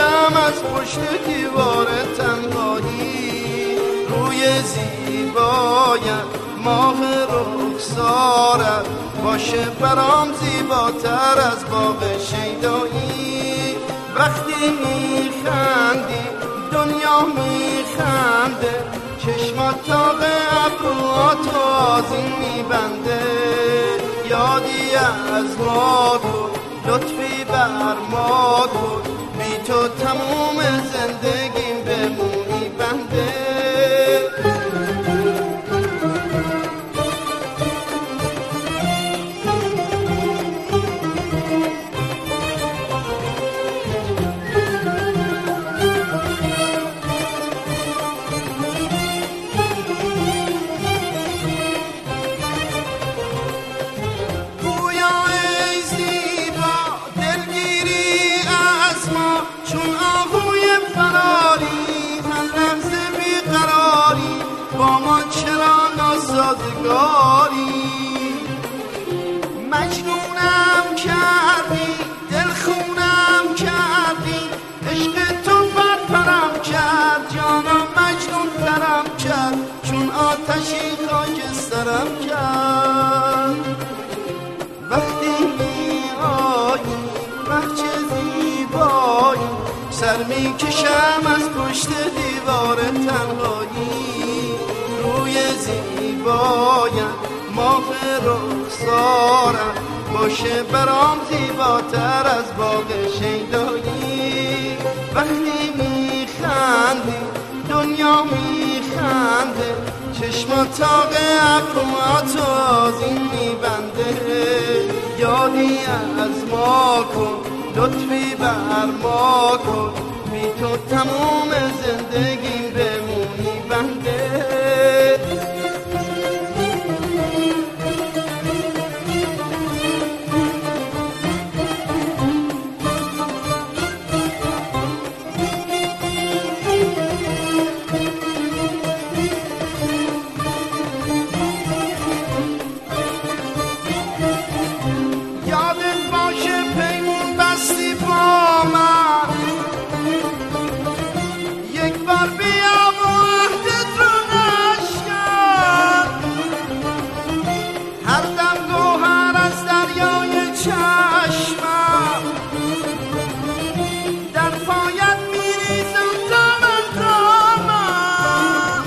میکشم از پشت دیوار تنهایی، روی زیبایت ماه رخسارت باشه برام زیباتر از باغ شیدایی. وقتی میخندی دنیا میخنده، چشمات تاق ابروهاتو آذین میبنده. یادی از ما کن، لطفی بر ما کن، بی تو تموم زندگیم بمونی بنده. با ما چرا ناسازگاری؟ مجنونم کردی، دلخونم کردی، عشق تو برپرم کرد، جانم مجنون ترم کرد، چون آتشی خاکسترم کرد. وقتی می آیی بچه زیبایی، سر می کشم از پشت دیوار تنهایی، روی زیبایت ماه رخسارت باشه برام زیباتر از باغ شیدایی. وقتی میخندی دنیا میخنده، چشمات تاق ابروهاتو آذین میبنده. یادی از ما کن، لطفی بر ما کن، بی تو تموم زندگیم بمونی بنده. یادت باشه پیمون بستی با من، یک بار بیا و عهدت رو نشکن. هر دم گوهر از دریای چشمم، در پایت میریزم دامن دامن.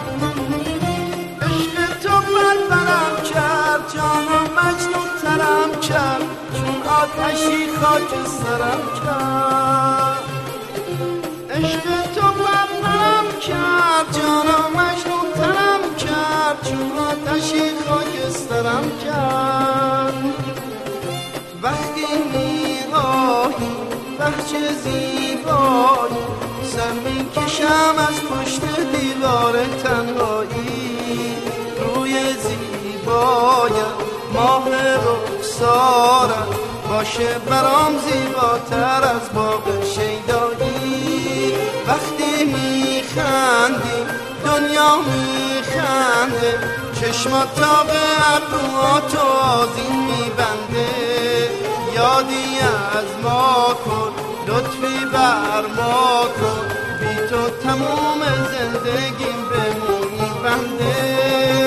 عشق تو برپرم کرد، جانم مجنون ترم کرد، چون آتشی خاکسترم کرد. عشق تو برپرم کرد، جانم مجنون ترم کرد، چون آتشی خاکسترم کرد. وقتی میراهی بچه زیبایی، سر میکشم از پشت دیوار تنهایی، روی زیبایت ماه رخسارت باشه برام زیباتر از باغ شیدایی. وقتی میخندی دنیا میخنده، چشمات تاق ابروهاتو آذین میبنده. یادی از ما کن، لطفی بر ما کن، بی تو تموم زندگیم بمونی بنده.